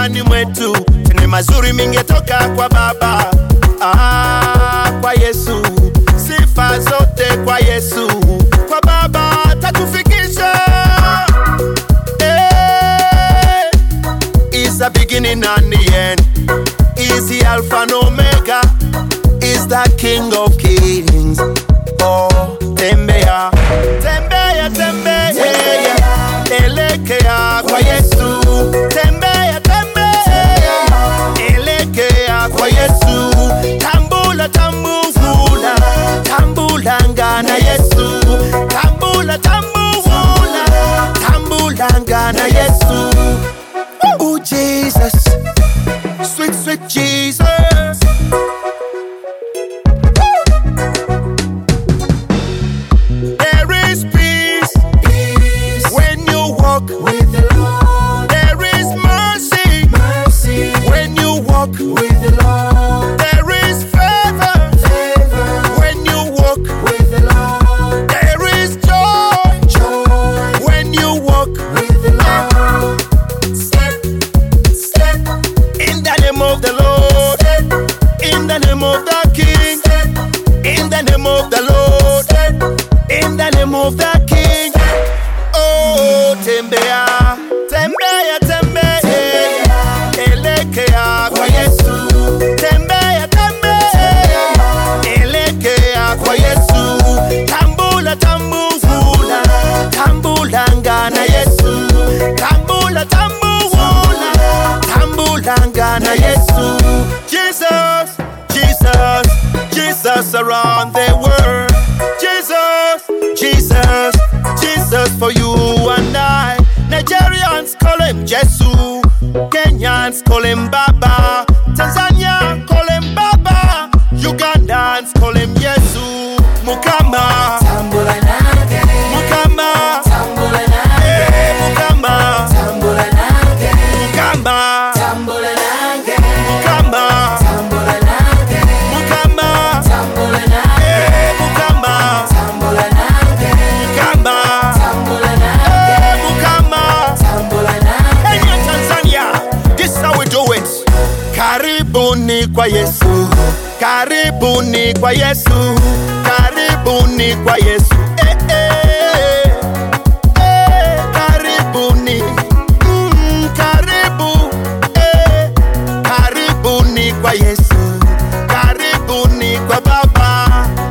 maishani mwetu, tena mazuri mingetoka kwa Baba. Kwa Yesu, sifa zote kwa Yesu, kwa Baba tatufikisha. Is the beginning and the end, is the Alpha and Omega, is the King of Kings. Oh, tembea, tembea, tembea, elekea kwa Yesu. Tembea, tembea, elekea kwa Yesu. Tambula, tambula, tambulanga na Yesu. Tambula, tambula, tambulanga na Yesu. Oh Jesus, sweet, sweet Jesus. There is peace, peace when you walk with the Lord. There is mercy, mercy when you walk with the Lord. There is favor, favor when you walk with the Lord. There is joy, joy when you walk with the Lord. In the name of the Lord, in the name of the King, in the name of the Lord, in the name of the King. Oh, tembea, tembea, tembea, elekea kwa Yesu. Tembea, tembea, elekea kwa Yesu. Tambula, tambula, tambulanga na Yesu. Tambula, tambula, tambulanga na Yesu. Jesus, Jesus, Jesus around the world. Jesus, Jesus, Jesus for you and I. Nigerians call him Jesus, Kenyans call him Baba, Tanzania call him Baba, Ugandans call him Yesu. Mukama, Tambula nage, Mukama, tambula nage, Mukama, tambula nage, Mukama, tambula nage, Mukama, tambula nage, Mukama, tambula nage, Mukama, tambula nage, Mukama, tambula nage, Mukama. tambula nage. Kenya, Tanzania, this is how we do it. Karibuni kwa Yesu, karibuni kwa Yesu, karibuni kwa Yesu. Karibuni, karibu, karibuni kwa Yesu, karibuni kwa Baba.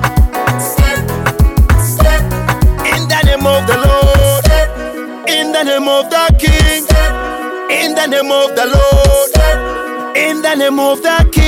In the name of the Lord, in the name of the King, in the name of the Lord, in the name of the King.